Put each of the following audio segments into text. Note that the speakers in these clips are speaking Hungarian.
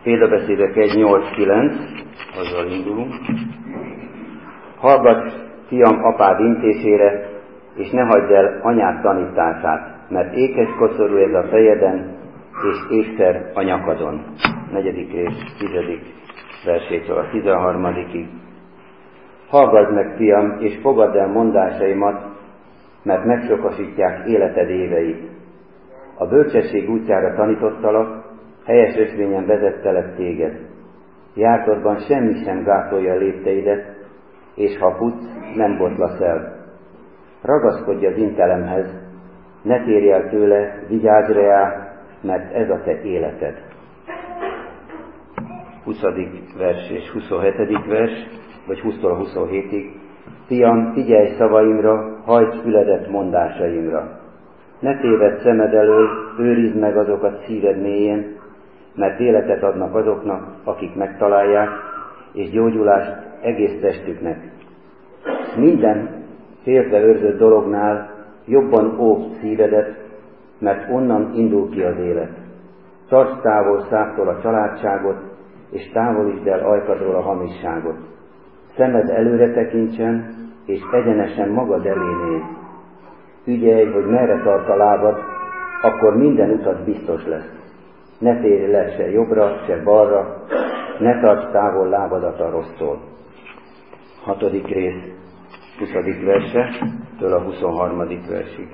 Példabeszédek 1.8.9, azzal indulunk. Hallgass, fiam, apád intésére, és ne hagyd el anyád tanítását, mert ékes koszorú ez a fejeden, és ékszer a nyakadon. 4. rész, 10. versétől a 13. Hallgass meg, fiam, és fogadd el mondásaimat, mert megsokasítják életed éveit. A bölcsesség útjára tanítottalak, helyes ösvényen vezettelek téged. Jártodban semmi sem gátolja a lépteidet, és ha futsz, nem botlasz el. Ragaszkodj az intelemhez, ne térj el tőle, vigyázz rá, mert ez a te életed. 20. vers és 27. vers, vagy 20-tól 27-ig. Fiam, figyelj szavaimra, hajts füledet mondásaimra. Ne tévedd szemed elől, őrizd meg azokat szíved mélyén, mert életet adnak azoknak, akik megtalálják, és gyógyulást egész testüknek. Minden féltve őrzött dolognál jobban óvd szívedet, mert onnan indul ki az élet. Tarts távol szávtól a családságot, és távolítsd el ajkadról a hamisságot. Szemed előre tekintsen, és egyenesen magad elé nézz. Ügyelj, hogy merre tart a lábad, akkor minden utat biztos lesz. Ne térj le se jobbra, se balra, ne tarts távol lábadat a rossztól. 6. rész, 20. verse, től a 23. versig.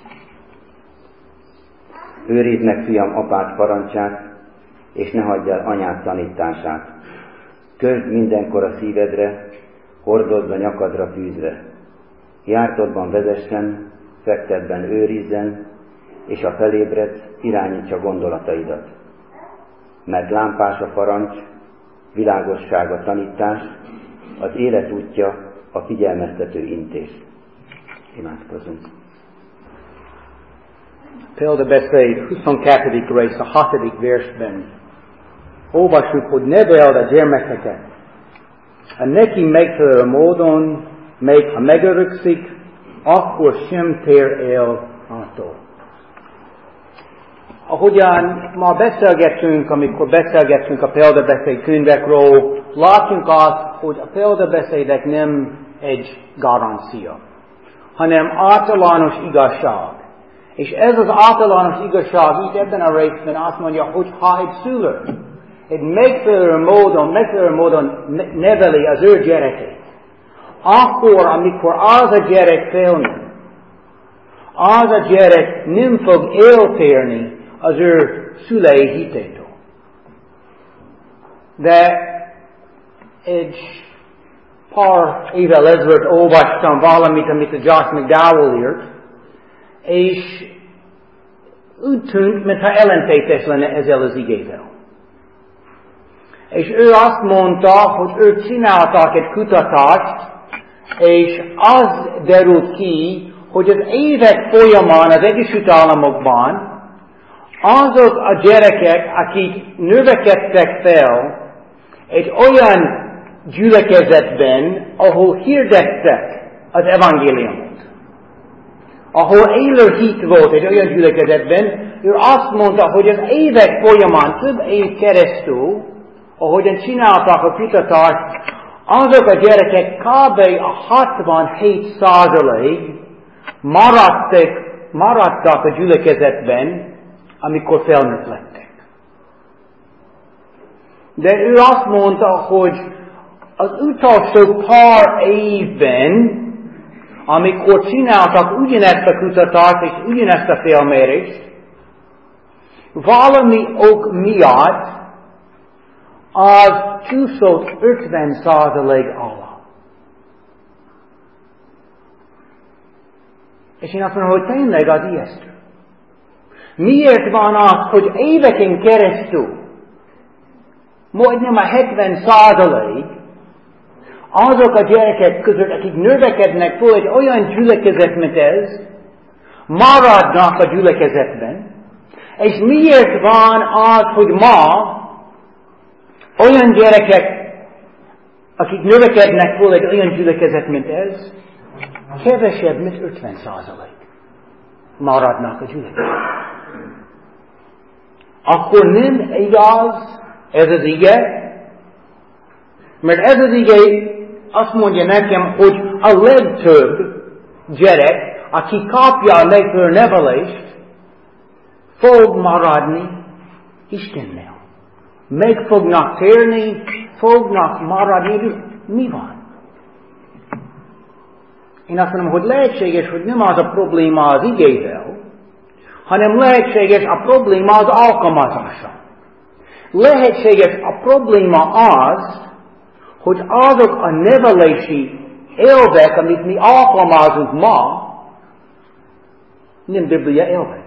Őrizd meg, fiam, apád parancsát, és ne hagyd el anyád tanítását. Közd mindenkor a szívedre, hordozd a nyakadra fűzve. Jártodban vezessen, fektedben őrizzen, és ha felébredsz, irányítsa gondolataidat. Mert lámpás a parancs, világosság a tanítás, az élet útja a figyelmeztető intés. Imádkozunk. Példabeszéd 22. rész a 6. versben. Olvassuk, hogy neveld a gyermekeket. A neki megfelelő módon, még ha megörökszik, akkor sem tér el attól. Ahogyan ma beszélgetünk, amikor beszélgetünk a példabeszéd könyvekről, látjuk azt, hogy a példabeszédek nem egy garancia, hanem általános igazság. És ez az általános igazság itt ebben a részben azt mondja, hogy ha egy szülő egy megfelelő módon neveli az ő gyerekét, akkor, amikor az a gyerek felnő, az a gyerek nem fog eltérni az ő szülei hitétől. De egy pár évvel ezelőtt olvastam valamit, amit a Josh McDowell írt, és úgy tűnt, mintha ellentétes lenne ezzel az igével. És ő azt mondta, hogy ők csináltak egy kutatást, és az derült ki, hogy az évek folyamán az Egyesült Államokban azok a gyerekek, akik növekedtek fel egy olyan gyülekezetben, ahol hirdettek az evangéliumot, ahol élő hit volt egy olyan gyülekezetben, ő azt mondta, hogy az évek folyamán, több év keresztül, ahogyan csinálták a kutatást, azok a gyerekek kb. A 67% maradtak a gyülekezetben, amikor felnőtt lettek. De ő azt mondta, hogy az utolsó pár évben, amikor csináltak ugyanezt a kutatást és ugyanezt a felmérést, valami ok miatt az csúszott 50% alá. És én azt mondom, hogy tényleg az ijesztő. Miért van az, hogy éveken keresztül, majdnem a 70% azok a gyerekek között, akik növekednek föl egy olyan gyülekezet, mint ez, maradnak a gyülekezetben, és miért van az, hogy ma olyan gyerekek, akik növekednek föl egy olyan gyülekezet, mint ez, kevesebb, mint 50% maradnak a gyülekezetben. Akkor nem igaz, Ez az ige? Mert ez az ige azt mondja nekem, hogy a legtöbb gyerek, aki kapja a megfelelő nevelést, fog maradni Istennel. Meg fognak térni, fognak maradni. Mi van? Én azt mondom, hogy lehetséges, hogy nem az a probléma az igével, hanem lehetséges a probléma az alkalmazása. Lehetséges a probléma az, hogy azok a nevelési elvek, amit mi alkalmazunk ma, nem Biblia elvek.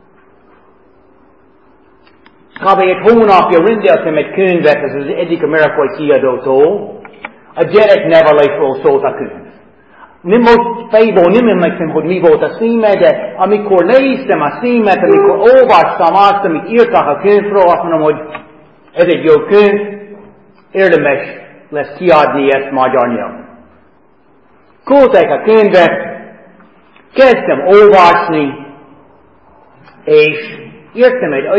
Kb. egy hónapja rendeltem egy könyvet, ez az egyik amerikai kiadótól, a gyereknevelésről szólt a könyv. Nem most fejból nem emlékszem, hogy mi volt a címe, de amikor néztem a címet, amikor olvastam azt, amit írtak a könyvről, azt mondom, hogy ez egy jó könyv, érdemes lesz kiadni ezt magyar nyelven. Küldtek a könyvet, kezdtem olvasni, és értem egy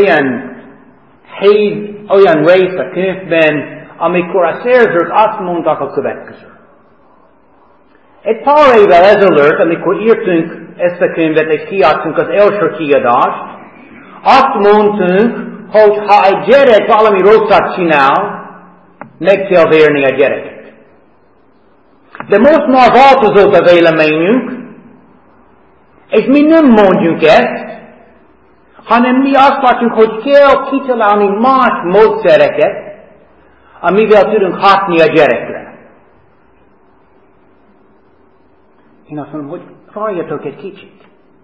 olyan rész a könyvben, amikor a szerzők azt mondtak a következő. Egy pár évvel ezelőtt, amikor írtunk ezt a könyvet és kiadtunk az első kiadást, azt mondtunk, hogy ha egy gyerek valami rosszat csinál, meg kell verni a gyereket. De most már változott a véleményünk, és mi nem mondjuk ezt, hanem mi azt látjuk, hogy kell kitalálni más módszereket, amivel tudunk hatni a gyerekre. Én azt mondom, hogy várjatok egy kicsit.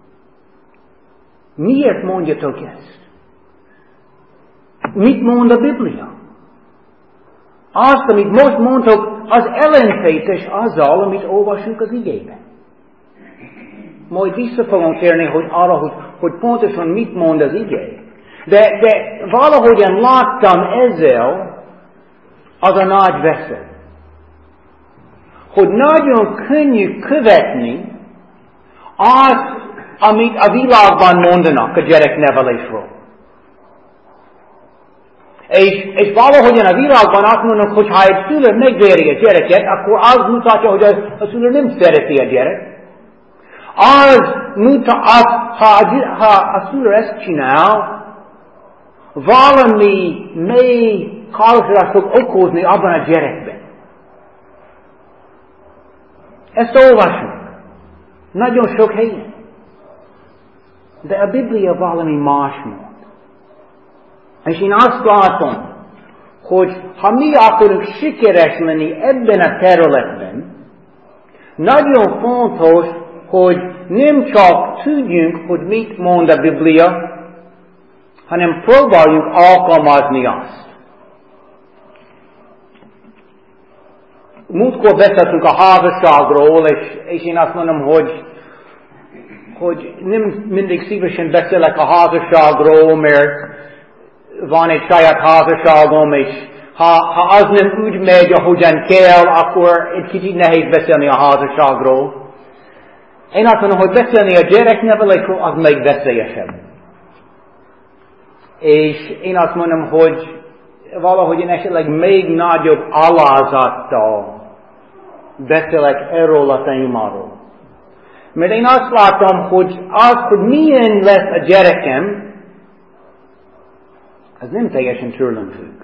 Miért mondjatok ezt? Mit mond a Biblia? Azt, amit most mondtok, az ellentétes azzal, amit olvasunk az igében. Majd vissza fogom térni arra, hogy pontosan mit mond az ige. De valahogyan láttam ezzel az a nagy veszély. Hogy nagyon könnyű követni azt, amit a világban mondanak a gyereknevelésről. És valahogyan a világban azt mondanak, hogy ha egy szülő megveri a gyereket, akkor az mutatja, hogy a szülő nem szereti a gyerek. Ha a szülő ezt csinál, valami mély károsodást fog okozni abban a gyerekben. Ezt olvasunk. Nagyon sok helyen. De a Biblia valami más mond. És én azt látom, hogy ha mi akarunk sikeres lenni ebben a területben, nagyon fontos, hogy nem csak tudjunk, hogy mit mond a Biblia, hanem próbáljuk alkalmazni azt. Múltkor beszéltünk a házasságról, és én azt mondom, hogy nem mindig szívesen beszélek a házasságról, mert van egy saját házasságom, és ha az nem úgy megy, ahogyan kell, akkor egy kicsit nehéz beszélni a házasságról. Én azt mondom, hogy beszélni a gyereknevelésről, az még veszélyesebb. És én azt mondom, hogy valahogy én esetleg még nagyobb alázattal beszélek erről a témáról. Mert én azt látom, hogy milyen lesz a gyerekem, az nem teljesen tőlem függ.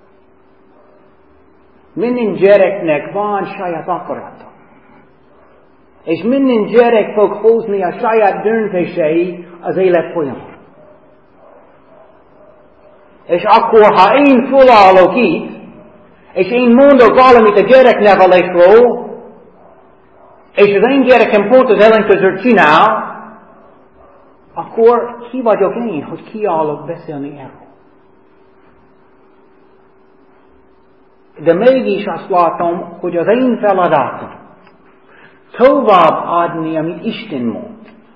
Minden gyereknek van saját akarata. És minden gyerek fog hozni a saját döntései az élet folyamán. És akkor, ha én fölállok itt, és én mondok valamit a gyereknevelésről, és az én gyerekem pont az ellenkezőt csinál, akkor ki vagyok én, hogy kiállok beszélni erről. De mégis azt látom, hogy az én feladatom tovább adni, amit Isten mond.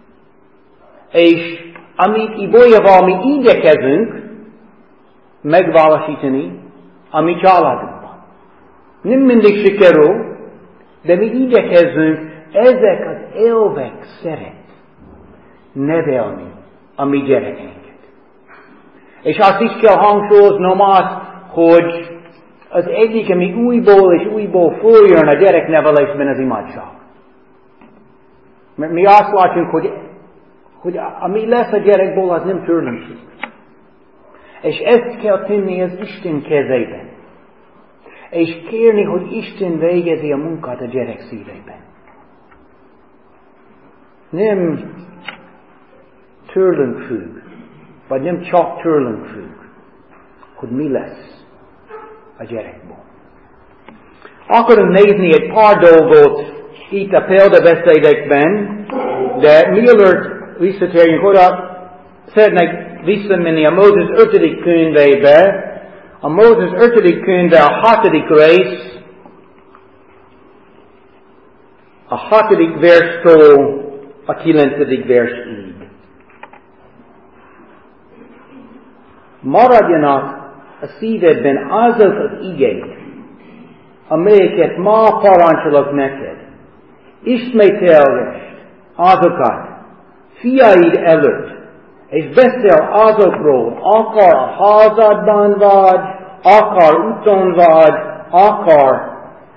És amit ibolyával mi igyekezünk megvalósítani a mi családunkban. Nem mindig sikerül, de mi igyekezzünk ezek az elvek szerint nevelni a mi gyerekeinket. És azt is kell hangsúlyoznom azt, hogy az egyik, ami újból és újból följön a gyereknevelésben, az imádság. Mert mi azt látjuk, hogy ami lesz a gyerekból, az nem tőlünk függ. És ezt kell tenni az Isten kezében. És kérni, hogy Isten végezi a munkát a gyerek szívében. Nem tőlünk függ, vagy nem csak tőlünk függ, hogy mi lesz a gyerekból. Akarunk nézni egy pár dolgot itt a példabeszédekben, de mielőtt visszatérjünk oda, szeretnék visszamenni a Mózes 5. könyvébe. A Mózes 5. könyve a 6. rész, a 6. verstől a 9. versig. Maradjanak a szívedben azok az igék, amelyeket ma parancsolok neked. Ismételgesd azokat fiaid előtt, és beszél azokról, akár a házadban vagy, akár úton vagy, akár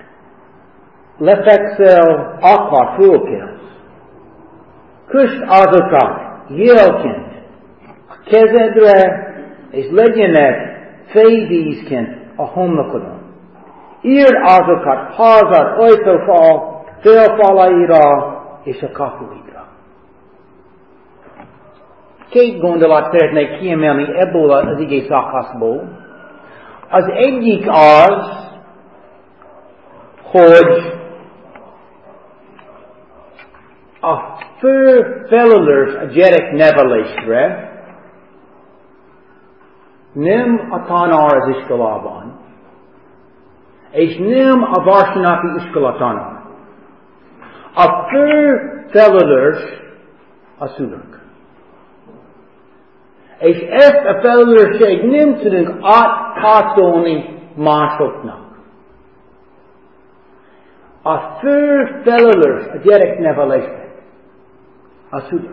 lefekszel, akár fölkelsz. Kösd azokat jelként a kezedre, és legyenek féldíszként a homlokodon. Írd azokat házad ajtófal, félfalaira és a kapuidra. Két gondolat szeretnék kiemelni ebből az igé szakaszból. Az egyik az, hogy a fő felelős a gyerek nevelésre nem a tanár az iskolában, és nem a vasárnapi iskola tanár. A fő felelős a szülők. És ezt a felelősség nem tudunk átpácolni másoknak. A fő felelős a gyereknevelésben a szülők.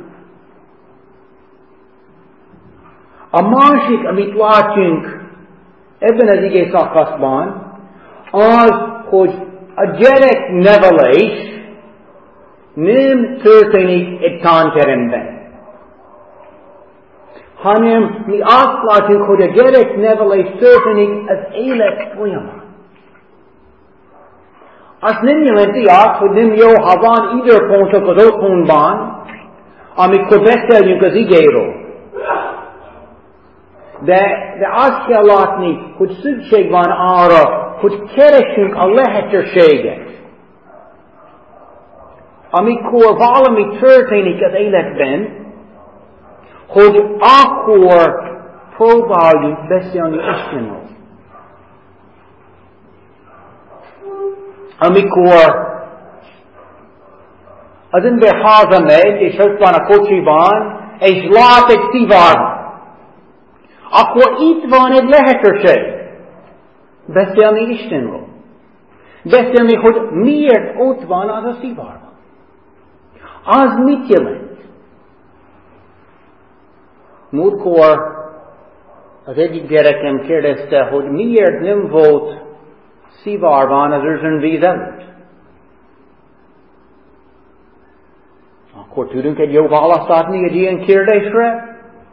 A másik, amit látunk ebben az igé szakaszban, az, hogy a gyereknevelés nem történik egy tanteremben, hanem mi azt látjuk, hogy a gyereknevelés történik az élet folyamán. Azt nem jelenti azt, hogy nem jó, ha van időpontok az otthonban, amikor beszéljünk az igéről. De azt kell látni, hogy szükség van arra, hogy keressünk a lehetőséget. Amikor valami történik az életben, hogy akkor próbáljuk beszélni Istenről. Amikor az ember hazamegy, és ott van a kocsiban, és lát egy szivárványt, akkor itt van egy lehetőség. Beszélni Istenről. Beszélni, hogy miért ott van az a szivárvány. Az mit jelent? Múltkor az egyik gyerekem kérdezte, hogy miért nem volt szivárvány az özönvíz előtt. Akkor tudunk egy jó választ adni egy ilyen kérdésre?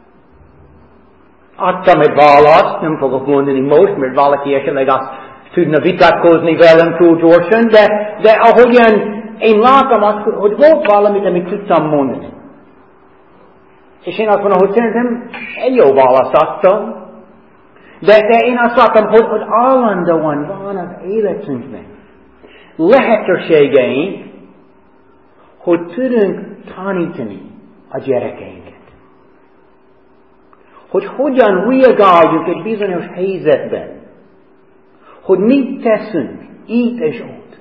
Adtam egy választ, nem fogok mondani most, mert valaki esetleg azt tudna vitatkozni velem túl gyorsan, de ahogyan én látom azt, hogy volt valamit, amit tudtam mondani. És én azt mondom, hogy szerintem egy jó választ adtam, de én azt látom, hogy állandóan van az életünkben lehetőségeink, hogy tudunk tanítani a gyerekeinket. Hogy hogyan reagáljunk egy bizonyos helyzetben. Hogy mit teszünk itt és ott.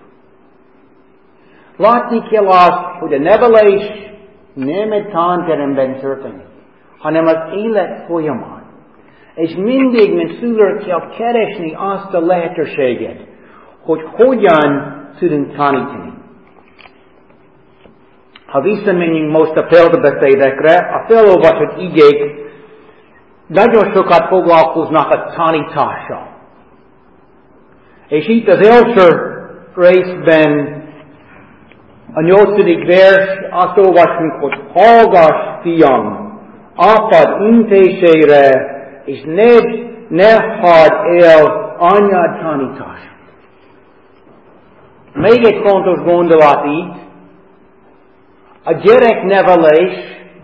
Látni kell azt, hogy a nevelés nem egy tanteremben történik, hanem az élet folyamán. És mindig, mint szülők kell keresni azt a lehetőséget, hogy hogyan tudunk tanítani. Ha visszamenjünk most a példabeszédekre, a felolvasott igék nagyon sokat foglalkoznak a tanítással. És itt az első részben a 8. vers azt olvasunk, hogy hallgass, fiam, apád intésére, és ne hadd el anyád tanítását. Még egy fontos gondolat itt, a gyereknevelés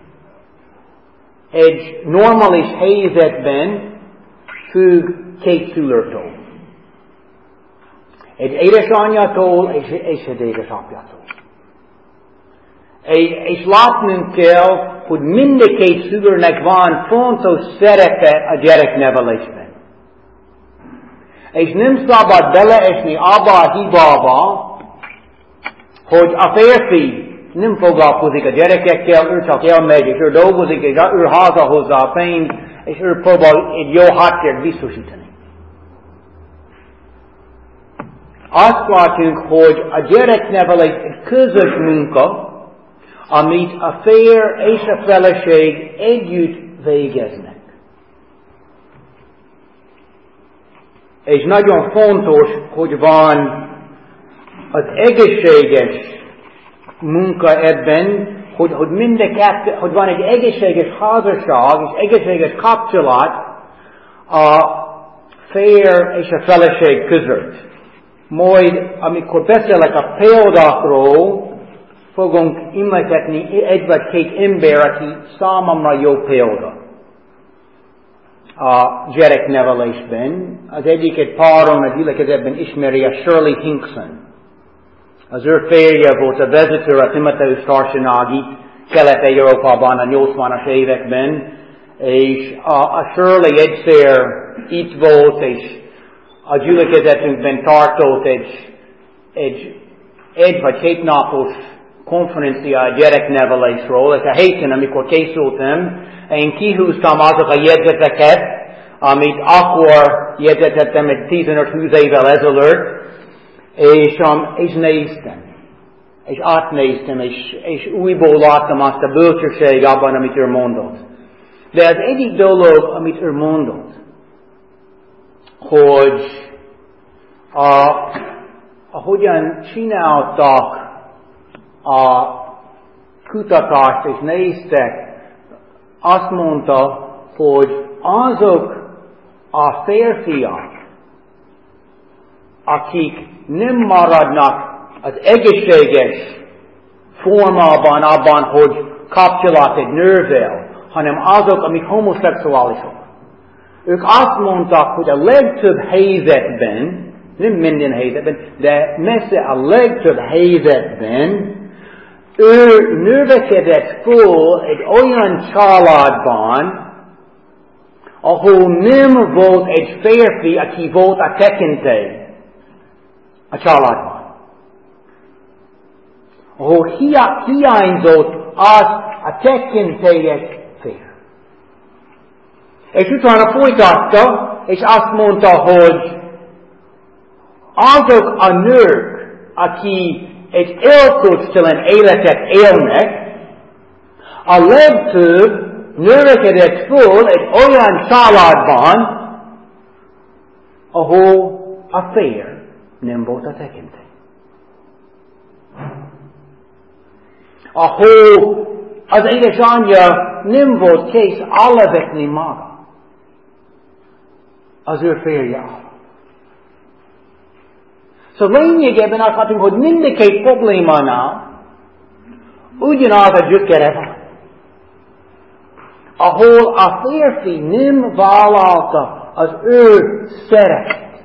egy normális helyzetben függ két szülőtől. Egy édesanyjától és egy édesapjától. És látnunk kell, hogy mindkét szülőnek van fontos szerepe a gyereknevelésben. És nem szabad beleesni abba a hibába, hogy a férfi nem foglalkozik a gyerekekkel, ő csak elmegy, és ő dolgozik, és ő hazahozza a pénzt, és ő próbál egy jó háttért biztosítani. Azt látjuk, hogy a gyereknevelés egy közös munka, amit a férj és a feleség együtt végeznek. És nagyon fontos, hogy van az egészséges munka ebben, hogy hogy van egy egészséges házasság és egészséges kapcsolat a férj és a feleség között. Majd, amikor beszélek a példákról, fogunk említeni egy vagy két ember, aki számomra jó példa a gyereknevelésben. Az egyiket párom a gyülekezetben ismeri, a Shirley Hinkson. Az ő férje volt a vezető a Timotheus társaság itt Kelet-Európában a 80-as években, és a Shirley egyszer itt volt, és a gyülekezetünkben tartott egy vagy két napos konferencia a gyereknevelésről, és a héten, amikor készültem, én kihúztam azok a jegyzeteket, amit akkor jegyzetettem egy 15-20 évvel ezelőtt, és néztem, és átnéztem, és újból láttam azt a bölcsesség abban, amit ő mondott. De az egyik dolog, amit ő mondott, hogy ahogyan csináltak a kutatást és néztek, azt mondta, hogy azok a férfiak, akik nem maradnak az egészséges formában abban, hogy kapcsolat egy nővel, hanem azok, amik homoszexuálisok. Ők azt mondták, hogy a legtöbb helyzetben, nem minden helyzetben, de messze a legtöbb helyzetben ő növekedett föl egy olyan családban, ahol nem volt egy férfi, aki volt a tekintély a családban. Ahol hiányzott az a tekintélyes férfi. És utána folytatta, és azt mondta, hogy azok a nők, akik egy elkölcstelen életet élnek, a legtöbb növekedett föl egy olyan családban, ahol a férj nem volt a tekintély. Ahol az édesanyja nem volt kész alávetni maga az ő férje. Szóval lényegében azt látunk, hogy mindkét problémánál ugyanaz a gyökere van. Ahol a férfi nem vállalta az ő szerepet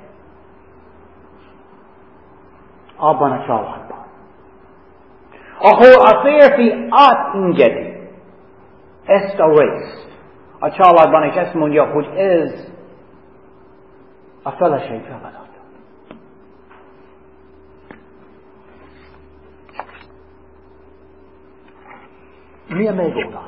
abban a családban. Ahol a férfi átengedi ezt a részt a családban, és ezt mondja, hogy ez a feleség feladata. Mi a megoldás?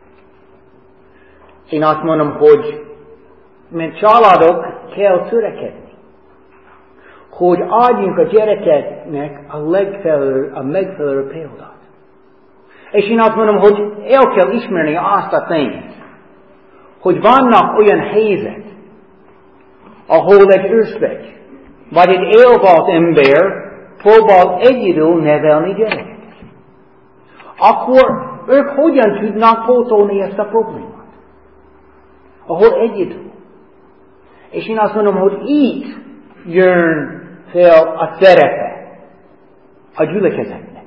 Én azt mondom, hogy mint családok kell törekedni, hogy adjunk a gyerekeknek a megfelelő példát. És én azt mondom, hogy el kell ismerni azt a tényt, hogy vannak olyan helyzet, ahol egy ősvegy vagy egy élvalt ember próbál egyedül nevelni gyereket. Akkor ők hogyan tudnak pótolni ezt a problémát? Ahol egyedül. És én azt mondom, hogy itt jön fel a szerepe a gyülekezetnek.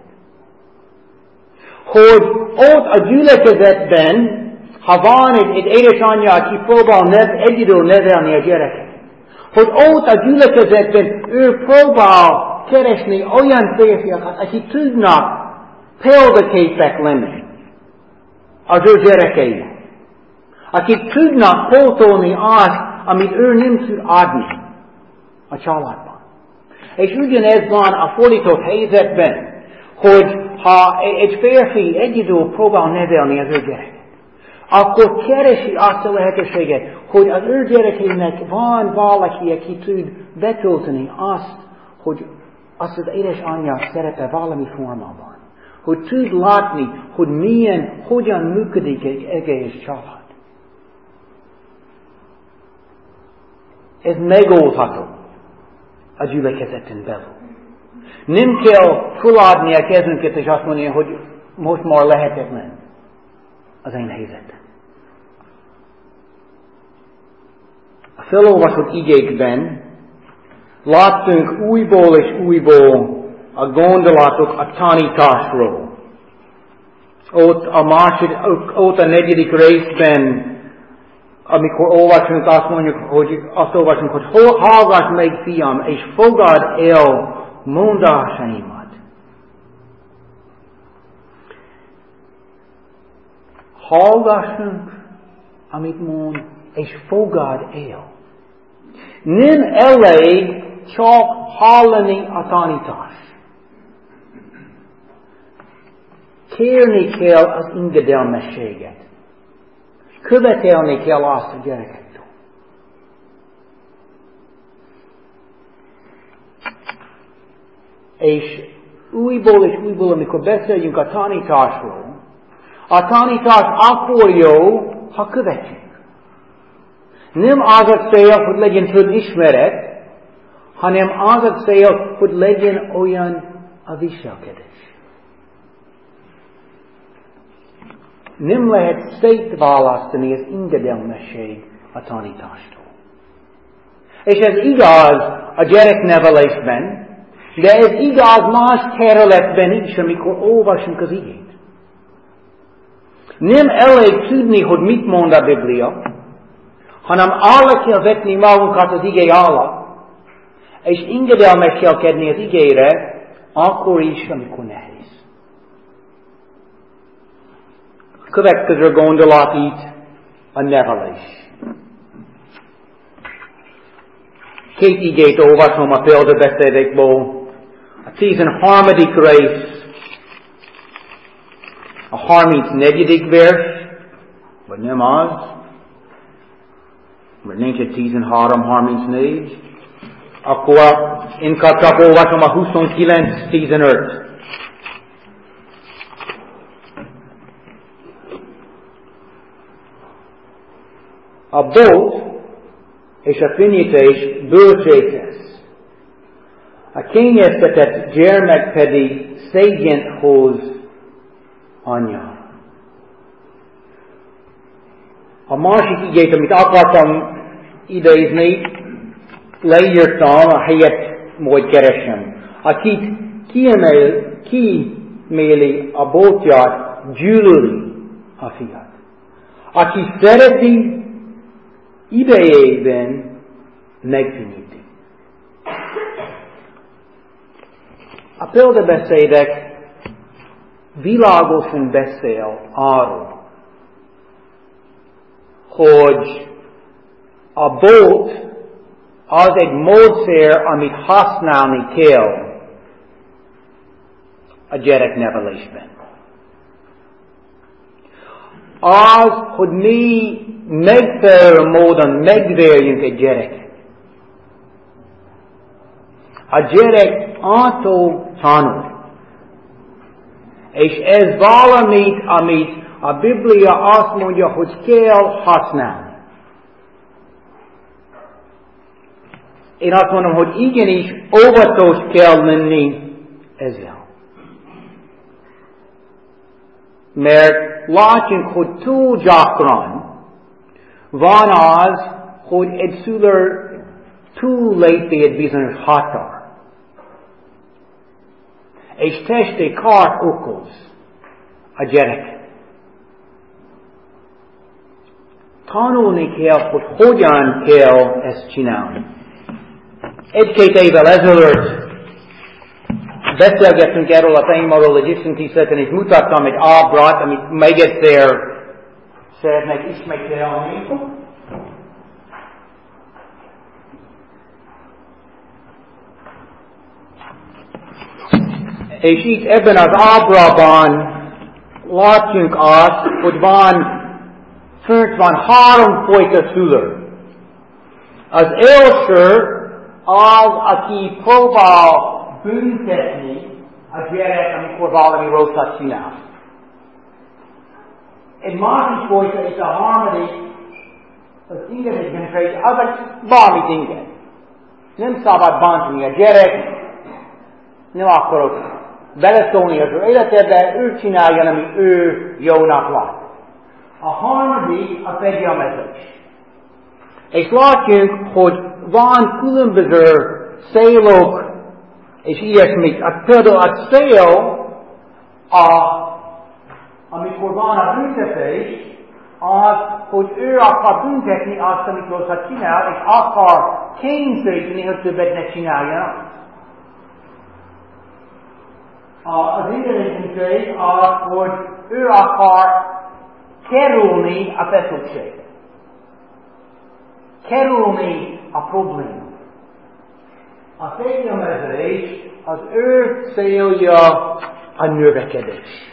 Hogy ott a gyülekezetben, ha van egy édesanyja, aki próbál egyedül nevelni a gyereket, hogy ott a gyülekezetben ő próbál keresni olyan férfiakat, akik tudnak példaképek lenni az ő gyerekeinek, akik tudnak pótolni azt, amit ő nem tud adni a családban. És ugyanez van a fordított helyzetben, hogy ha egy férfi egyedül próbál nevelni az ő gyereket, akkor keresi azt a lehetőséget, hogy az ő gyerekeinek van valaki, aki tud betölteni hogy azt az édesanyja szerepe valami formában. Hogy tud látni, hogy hogyan működik egy egész család. Ez megoldható a gyülekezeten belül. Nem kell feladni a kezünket és azt mondani, hogy most már lehetetlen az én helyzetem. A felolvasott igékben láttunk újból és újból a gondolatok a tanításról. Ott a 4. részben, amikor olvasunk, azt olvasunk, hogy hallgass meg, fiam, és fogad el mondásaimat. Hallgassunk, amit mond, és fogad el. Nem elég csak hallani a tanítást. Kérni kell az engedelmességet. Követelni kell azt a gyerekektől. És újból, amikor beszéljünk a tanításról, a tanítás akkor jó, ha követjük. Nem az a cél, hogy legyen több ismeret, hanem az a cél, hogy legyen olyan a viselkedés. Nem lehet szétválasztani az engedelmesség a tanítástól. És ez igaz a gyereknevelésben, de ez igaz más területben is, amikor olvasunk az igét. Nem elég tudni, hogy mit mond a Biblia, hanem arra kell vetni magunkat az igé alá, és engedelmeskedni az igére, akkor is, amikor nehéz. A következő gondolat itt a nevelés. 2 igét olvasom a példabeszédekből. A 13. rész, a 34. vers, vagy nem az, mert nincs egy 13-34, akkor inkább csak olvasom a 29-15. A bót és a fenyítés bölcsét tesz. A kényeztetett gyermek pedig szégyent hoz anyja. A másik igét, amit akartam idézni, leírtam, a helyet majd keresem. Akit kiméli a bótját, gyűlöli a fiat. Aki szereti, idejében megkönnyíti. A példabeszédek világosan beszél arról, hogy a bót az egy módszer, amit használni kell a gyereknevelésben. Az, hogy mi megfelelő módon megverjünk egy gyereket. A gyerek attól tanul. És ez valamit, amit a Biblia azt mondja, hogy kell használni. Én azt mondom, hogy igenis óvatos kell lenni ezzel. Mert látjunk, hogy túl gyakran van az, hogy egy szülő túl lépi egy bizonyos határ. És testi kárt okoz a gyerek. Tanulni kell, hogy hogyan kell ezt csinálni. Egy-két évvel ezelőtt beszélgettünk erről a témáról egy iszontiszteleten, és mutattam egy ábrát, amit még egyszer szeretnék ismételni. És itt ebben az ábrában látjunk azt, hogy fönt van 3 fajta szülő. Az első az, aki próbál büntetni a gyerek, amikor valami rosszat csinál. Egy másik fajta és a harmadik, az ingedetlenség, az bármit inged. Nem szabad bántani a gyerek, nem akarok beleszólni az ő életedbe, ő csinálja, ami ő jónak lát. A harmadik a fegyelmezés. És látjuk, hogy van különböző célok, és ilyesmit. Például a cél, amikor van a büntetés, az, hogy ő akar büntetni azt, amit rosszat csinál, és akar kényszeríteni, hogy többet ne csináljanak. Az ingedetlenség az, hogy ő akar kerülni a feszültséget. Kerülni a problémát. A fegyelmezés az ő célja a növekedés.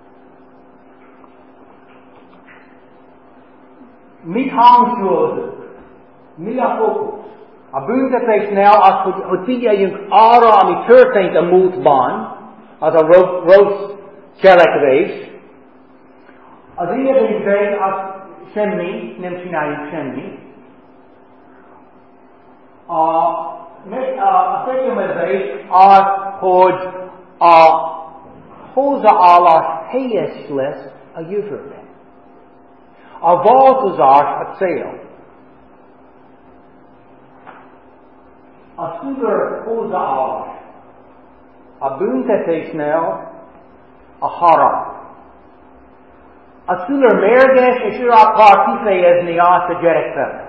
Mit hangsúlyozunk? Mi a fókusz? A büntetésnél az, hogy figyeljünk arra, ami történt a múltban, az a rossz cselekvés. Az ingedetlenség az semmi, nem csináljuk semmit. A fegyelmezés az, hogy a hozzáállás helyes lesz a jövőben. A változás a cél. A szülő hozzáállás a büntetésnél a harag. A szülő mérges, és ő akar kifejezni azt a gyerek felé.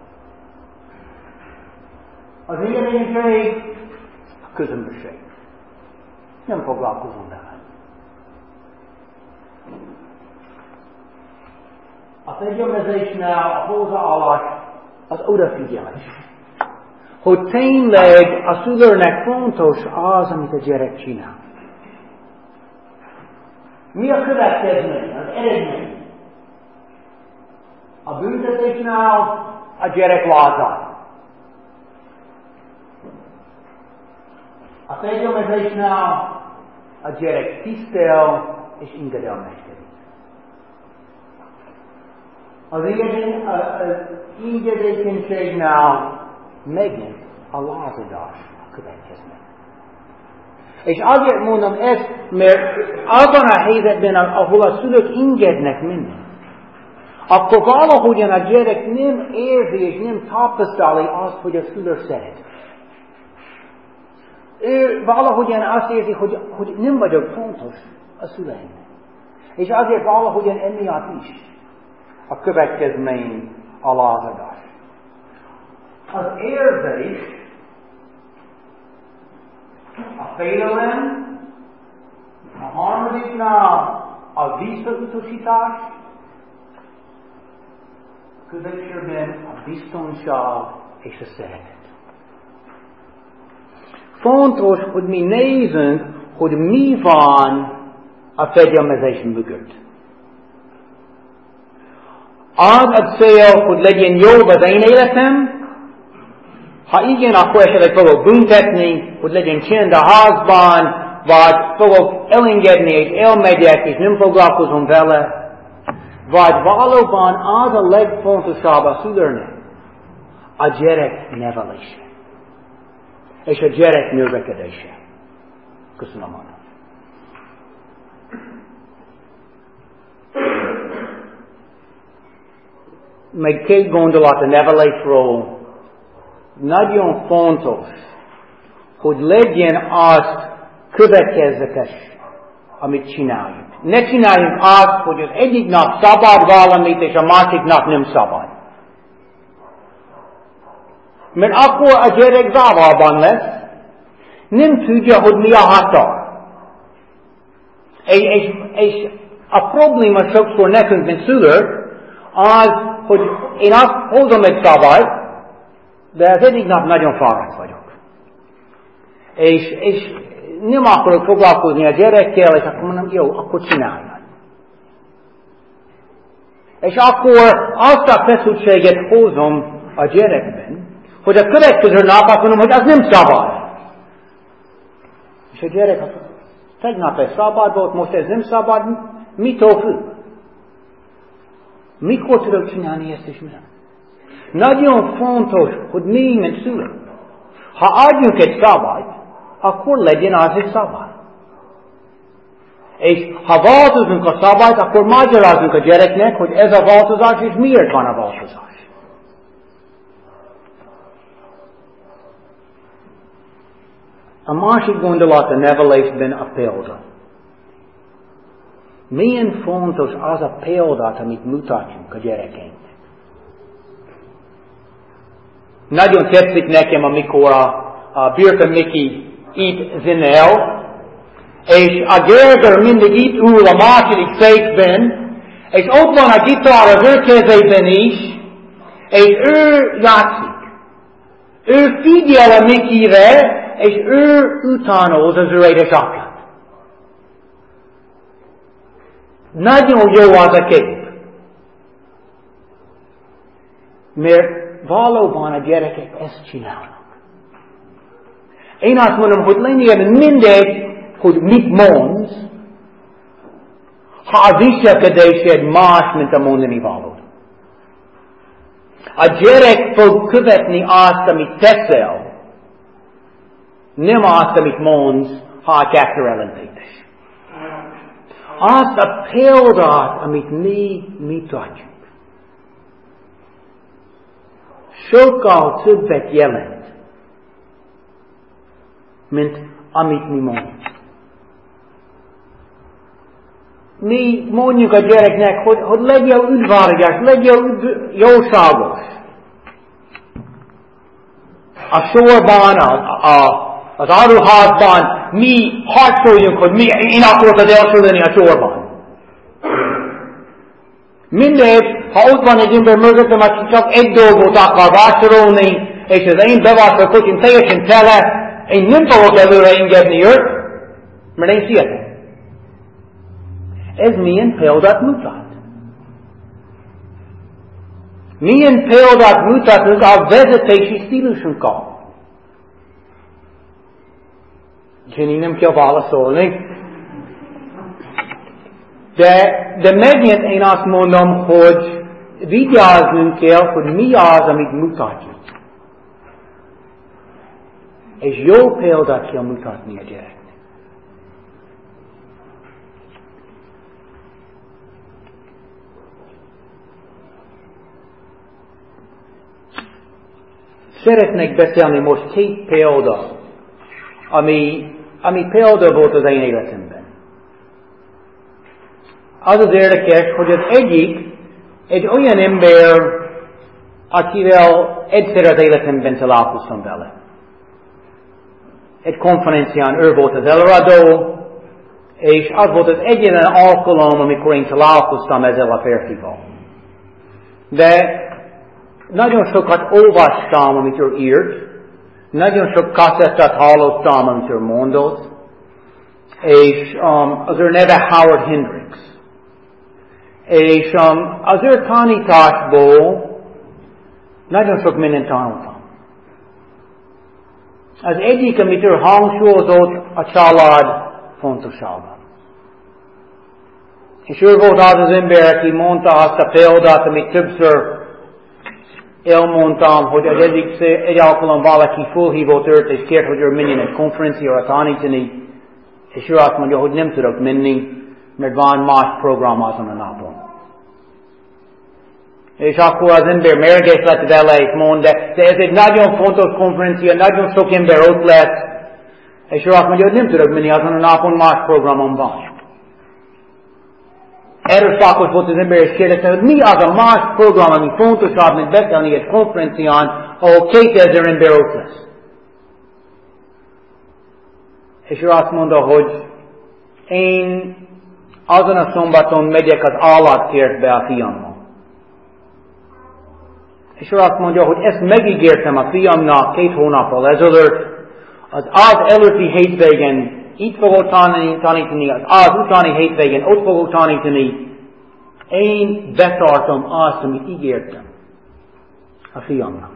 Az ingedetlenség a közömbösség. Nem foglalkozom vele. A fegyelmezésnél a hozzáállás az odafigyelés. Hogy tényleg a szülőnek fontos az, amit a gyerek csinál. Mi a következmény, az eredmény? A büntetésnél a gyerek lázad. A fegyelmezésnél a gyerek tisztel és engedelmeskedik. Az engedékenységnél megint a lázadás a következmény. És azért mondom ezt, mert abban a helyzetben, ahol a szülők engednek mindent, akkor valahogyan a gyerek nem érzi és nem tapasztalja azt, hogy a szülő szeret. Ő valahogyan azt érzi, hogy nem vagyok fontos a szüleimnek. És azért valahogyan emiatt is a következmény a lázadás. Az érzés, a félelem, a harmadiknál a visszautasítás, következőben a biztonság és a szeretet. Fontos, hogy mi nézzünk, hogy mi van a fegyelmezés mögött. Az a cél, hogy legyen jobb az én életem, ha igen, akkor esetleg fogok büntetni, hogy legyen csend a házban, vagy fogok elengedni és elmegyek, és nem foglalkozom vele, vagy valóban az a legfontosabb a szülőnek, a gyerek nevelése. és a gyerek növekedése. Köszönöm, Anna. Még 2 gondolat a nevelésről. Nagyon fontos, hogy legyen az következetes, amit csináljuk. Ne csináljunk azt, hogy az egyik nap szabad valamit, és a másik nap nem szabad. Mert akkor a gyerek zavarban lesz, nem tudja, hogy mi a határ. És a probléma sokszor nekünk, mint szülők, az, hogy én azt hozom egy szabályt, de az egyik nap nagyon fáradt vagyok. És nem akarok foglalkozni a gyerekkel, és akkor mondom, jó, akkor csináljad. És akkor azt a feszültséget hozom a gyerekben, hogy a következő nap azt mondom, hogy az nem szabad. És a gyerek azt mondja, tegnap ez szabad volt, most ez nem szabad, mitől függ? Mikor tudok csinálni ezt és nem? Nagyon fontos, hogy mi, mint szülők, ha adjunk egy szabályt, akkor legyen az egy szabály. És ha változunk a szabályt, akkor magyarázunk a gyereknek, hogy ez a változás, és miért van a változás. A másik gondolat a nevelésben a példa. Milyen fontos az a példát, amit mutatjunk a gyerekeinknek. Nagyon tetszik nekem, amikor a Birka Miki itt zenel, és a Gerger mindig itt ül a második székben, és ott van a gitár az ő kezében is, és ő játszik. Ő figyel a Mikire, és ő utánoz az ő édesapját. Nagyon jó az a kép. Mert valóban a gyerekek ezt csinálnak. Én azt mondom, hogy lényegében mindegy, hogy mit mondsz, ha a viselkedésed más, mint a mondani valód. A gyerek fog követni azt, amit teszel, nem azt, amit mondsz, ha a kettő ellentétes. Azt a példát, amit mi mutatjuk, sokkal többet jelent, mint amit mi mondunk. Mi mondjuk a gyereknek, hogy legyél udvarias, legyél jóságos. A sorban, az áruházban mi harcoljunk, hogy én akarok az első lenni a sorban. Mindegy, ha ott van egy ember mögöttem, aki csak egy dolgot akar vásárolni, és az én bevásárlókocsim teljesen tele, én nem fogok előre engedni őt, mert én sietek. Ez milyen példát mutat? Milyen példát mutatunk a vezetési stílusunkkal? Jenny nem kell válaszolni. De megint én azt mondom, hogy vigyáznunk kell, hogy mi az, amit mutatjuk. És jó példát kell mutatni a gyereknek. Szeretnék beszélni most 2 példa, ami példa volt az én életemben. Az érdekes, hogy az egyik egy olyan ember, akivel egyszer az életemben találkoztam vele. Egy konferencián ő volt az előadó, és az volt az egyetlen alkalom, amikor én találkoztam ezzel a férfival. De nagyon sokat olvastam, amit ő írt, nagyon sok kaszettát hallottam, amit ő mondott, és az ő neve Howard Hendricks. És az ő tanításból nagyon sok mindent tanultam. Az egyik, amit ő hangsúlyozott, a család fontossága. És ő volt az ember, aki mondta azt a példát, amit többször elmondtam, hogy az egy alkalom valaki fölhívott őt, és kért, hogy ő menjen egy konferenciára tanítani, és ő azt mondja, hogy nem tudok menni, mert van más program azon a napon. És akkor az ember mérges lett vele, és mondja, de ez egy nagyon fontos konferencia, nagyon sok ember ott lesz, és ő azt mondja, hogy nem tudok menni azon a napon, más programom van. Erőszakos volt az ember, és kérdezte, hogy mi az a más program, ami fontosabb, mint beszélni egy konferencián, ahol 2000 ember ott lesz. És ő azt mondta, hogy én azon a szombaton megyek az állatkertbe a fiammal. És ő azt mondja, hogy ezt megígértem a fiamnak 2 hónappal ezelőtt, az előtti hétvégén itt fogok tanítani, az utáni hétvégén ott fogok tanítani. Én betartom azt, amit ígértem a fiamnak.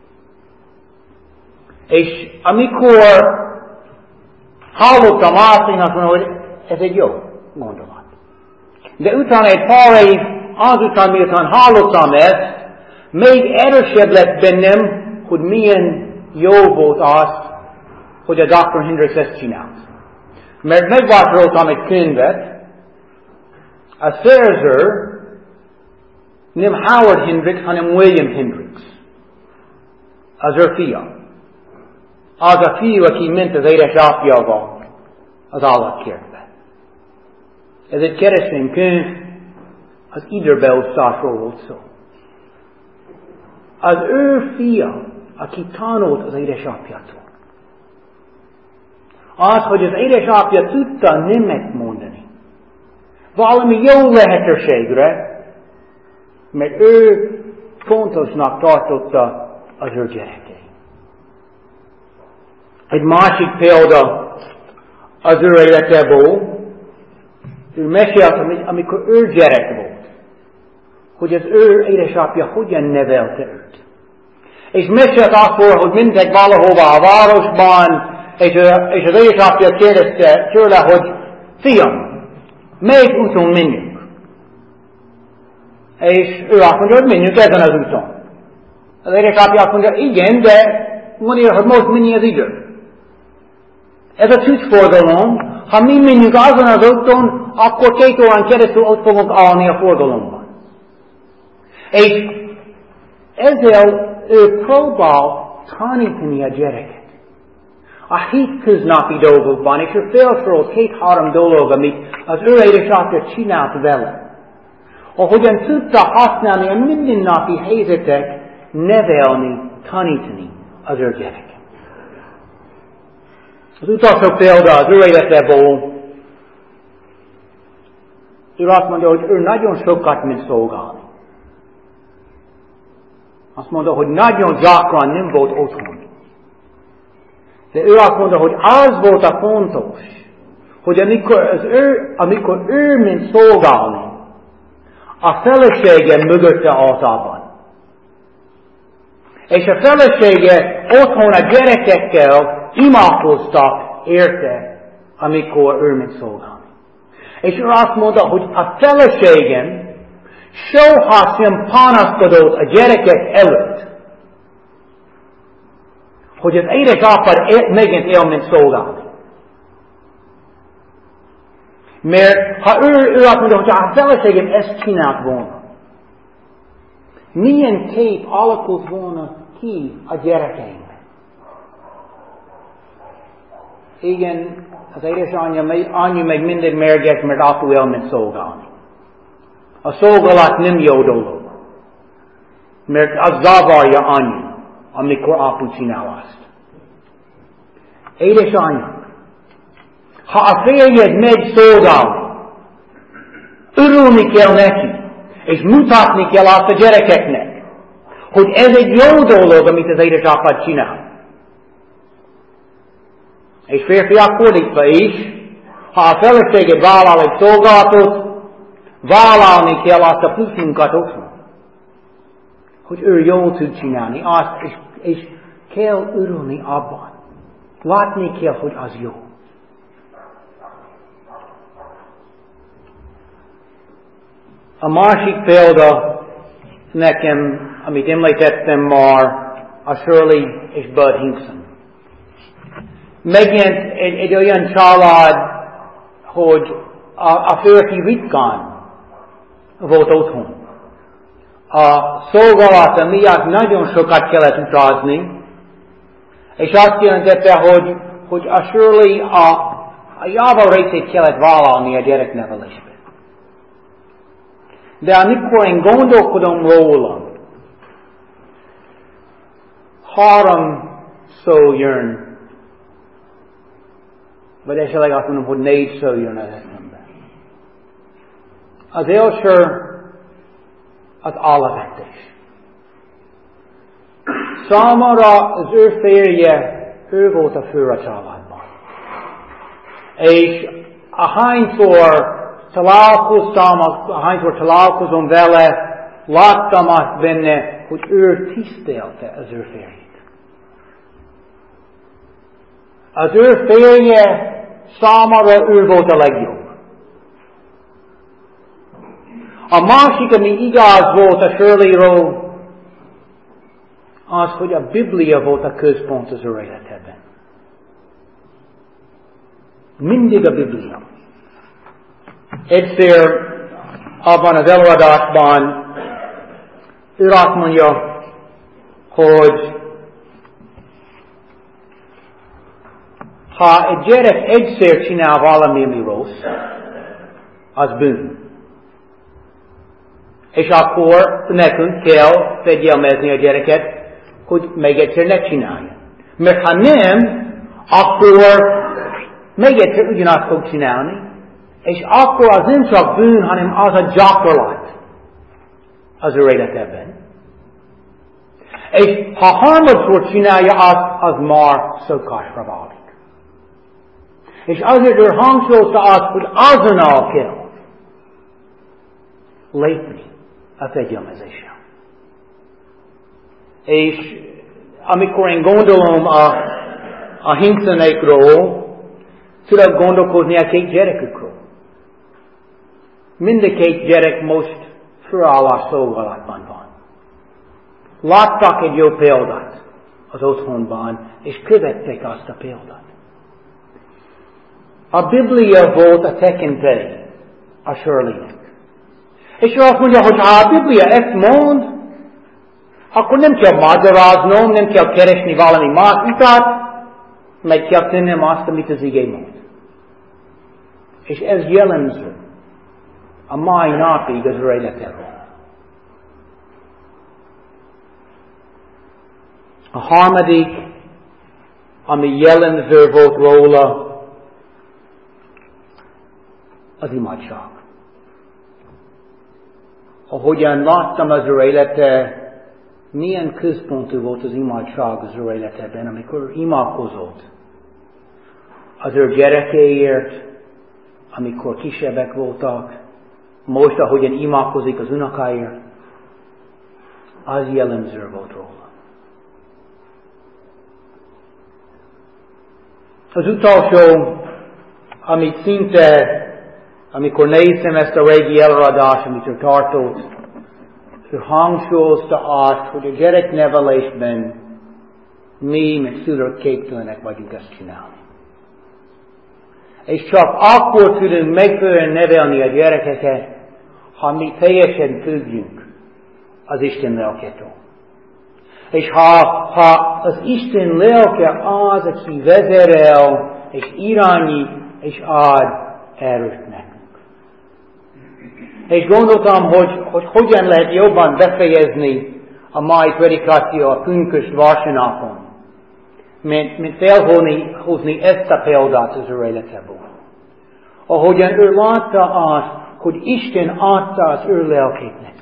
És amikor hallottam azt, én azt mondom, hogy ez egy jó gondolat. De utána egy pár év, azután miután hallottam ezt, még erősebb lett bennem, hogy milyen jó volt az, hogy a Dr. Hendricks ezt csinált. Mert megvásároltam egy könyvet, a szerző nem Howard Hendricks, hanem William Hendricks. Az ő fia. Az a fiú, aki ment az édesapjával az állatkertbe. Ez egy keresztény könyv, az időbeosztásról volt szó. Az ő fia, aki tanult az édesapjától. Az, hogy az édesapja tudta nemet mondani. Valami jó lehetőségre, mert ő fontosnak tartotta az ő gyerekei. Egy másik példa az ő életéből, ő mesélt, amikor ő gyerek volt, hogy az ő édesapja hogyan nevelte őt. És mesélt akkor, hogy mindegy valahova a városban, és az édesapja kérdezte tőle, hogy fiam, melyik úton menjünk? És ő azt mondja, hogy menjünk ezen az úton. Az édesapja azt mondja, igen, de mondja, hogy most mennyi az idő. Ez a csúcsforgalom, ha mi menjünk azon az úton, akkor 2 órán keresztül ott fogunk állni a forgalomban. És ezzel ő próbál tanítani a gyereket. A hétköznapi dolgokban, és ő felsorolt 2-3 dolog, amit az ő édesapja csinált vele. Ahogyan tudta használni a mindennapi helyzetek, nevelni, tanítani az ő gyereket. Az utolsó példa az ő életéből, ő azt mondja, hogy ő nagyon sokat ment szolgálni. Azt mondta, hogy nagyon gyakran nem volt otthon. De ő azt mondta, hogy az volt a fontos, hogy amikor ő ment szolgálni, a felesége mögötte általában. És a felesége otthon a gyerekekkel imádkoztak érte, amikor ő ment szolgálni. És ő azt mondta, hogy a feleségem soha sem panaszkodott a gyerekek előtt, hogy az édesapa megint elment szolgálni. Mert ha ő azt mondja, hogy a feleségem ezt csinált volna, milyen kép alakult volna ki a gyerekeimben? Igen, az édesanyja meg mindig mérges, mert apu elment szolgálni. A szolgálat nem jó dolog, mert az zavarja anyu, amikor apu csinál azt. Édesanyja, ha a férjed megy szolgálni, örülni kell neki, és mutatni kell azt a gyerekeknek, hogy ez egy jó dolog, amit az édesapád csinál. És férfiak fordítva is, ha a feleséged vállal egy szolgálatot, vállalni kell azt a pluszunkat otthon, hogy ő jól tud csinálni azt, és kell örülni abban. Látni kell, hogy az jó. A másik példa nekem amit említettem már, a Shirley és Bud Hinkson. Megint egy olyan család, hogy a férfi ritkán volt otthon. A szolgálata miatt nagyon sokat kellett utazni, és azt jelentette, hogy a Shirley a java részét kellett vállalni a gyereknevelésben. De amikor én gondolkodom róla, 3 szó jön, vagy esetleg azt mondom, hogy 4 szó jön az eszembe. Az első az alávetés. Számára az ő férje, ő volt a fő a családban. És ahányszor találkozom vele, láttam azt benne, hogy ő tisztelte az ő férjét. Az ő férje számára ő volt a legjobb. A másik, ami igaz volt a Shirleyről, az, hogy a Biblia volt a központ az ő életében. Mindig a Biblia. Egyszer abban az előadásban ő azt mondja, hogy ha egy gyerek egyszer csinál valami, ami rossz, az bűn. És akkor nekünk kell fegyelmezni a gyereket, hogy még egyszer ne csinálja. Mert ha nem, akkor még egyszer ugyanazt fog csinálni, és akkor az nem csak bűn, hanem az a gyakorlat az ő életében. És ha harmadszor csinálja, az már szokásra válik. És azért ő hangsúlyozta azt, hogy azonnal kell lépni a fegyelmezéssel. És amikor én gondolom a Hinksonékról, tudok gondolkozni a 2 gyerekükről. Mind a 2 gyerek most főállás szolgálatban van. Láttak egy jó példát az otthonban, és követték azt a példát. A Biblia volt a tekintély a Shirleynek. És ő azt mondja, hogy ha a Biblia ezt mond, akkor nem kell magyaráznom, nem kell keresni valami más utat, meg kell tennem azt, amit az igé mond. És ez jellemző a mai napig az ő életéről. A harmadik, ami jellemző volt róla, az imádság. Ahogyan láttam az ő élete, milyen központú volt az imádság az ő életében, amikor imádkozott az ő gyerekéért, amikor kisebbek voltak, most ahogyan imádkozik az unokáért, az jellemző volt róla. Az utolsó, amit szinte, amikor néztem ezt a régi előadást, amit ő tartott, ő hangsúlyozta azt, hogy a gyereknevelésben mi, meg szülők képtelenek vagyunk ezt csinálni. És csak akkor tudunk megfelelően nevelni a gyerekeket, ha mi teljesen függünk az Isten lelkétől. És ha az Isten lelke az, aki vezérel, és irányít, és ad erőt nekünk. És gondoltam, hogy hogyan lehet jobban befejezni a mai predikáció a pünkösd vasárnapon, mint felhozni ezt a példát az ő életéből. Ahogyan ő látta azt, hogy Isten adta az ő lelkét nekünk.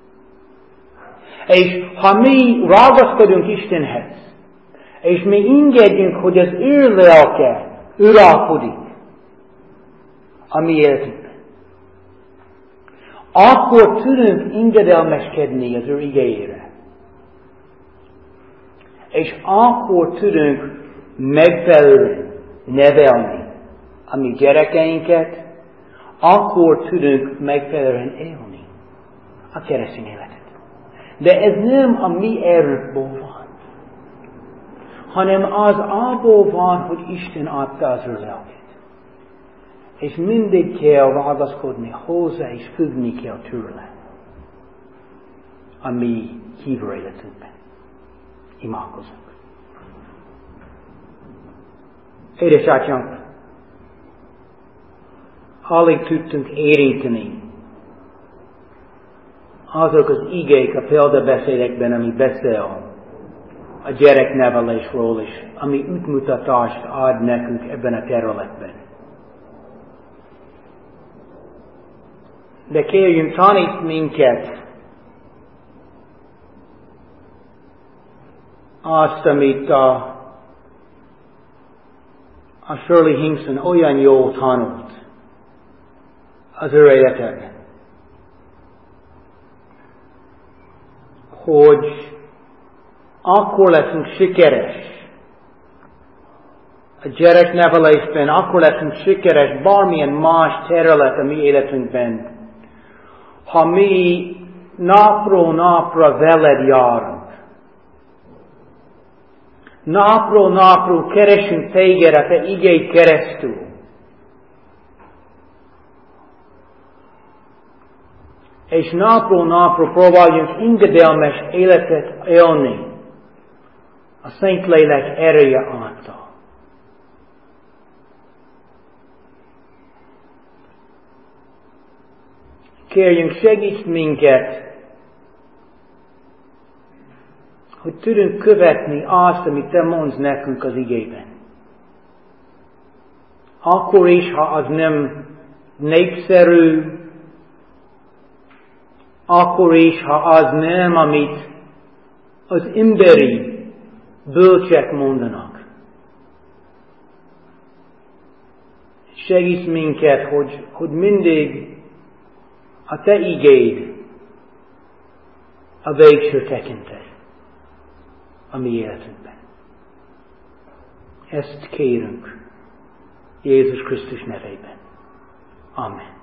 És ha mi ragaszkodunk Istenhez, és mi engedjünk, hogy az ő lelke uralkodik a mi életünkben, akkor tudunk engedelmeskedni az ő igéjére. És akkor tudunk megfelelően nevelni a mi gyerekeinket, akkor tudunk megfelelően élni a keresztény életet. De ez nem a mi erőkból van, hanem az abból van, hogy Isten adta az ő lelkét. És mindig kell ragaszkodni hozzá, és függni kell tőle a mi hívő életünkben. Imádkozunk. Édesatyánk, alig tudtunk érinteni azok az igék a példabeszédekben, ami beszél a gyereknevelésről, és ami útmutatást ad nekünk ebben a területben. De kérjünk, tanít minket azt, amit a Shirley Hinkson olyan jól tanult az ő életében, hogy akkor leszünk sikeres a gyereknevelésben, akkor leszünk sikeres bármilyen más terület a mi életünkben, ha mi napról napra veled járunk. Napról napról keresünk téged a te igéid keresztül. És napról napról próbáljunk engedelmes életet élni a Szentlélek ereje által. Kérjünk, segíts minket, hogy tudunk követni azt, amit te mondsz nekünk az igében. Akkor is, ha az nem népszerű, akkor is, ha az nem, amit az emberi bölcsek mondanak. Segíts minket, hogy mindig a te igéd a végső tekintet a mi életünkben. Ezt kérünk Jézus Krisztus nevében. Amen.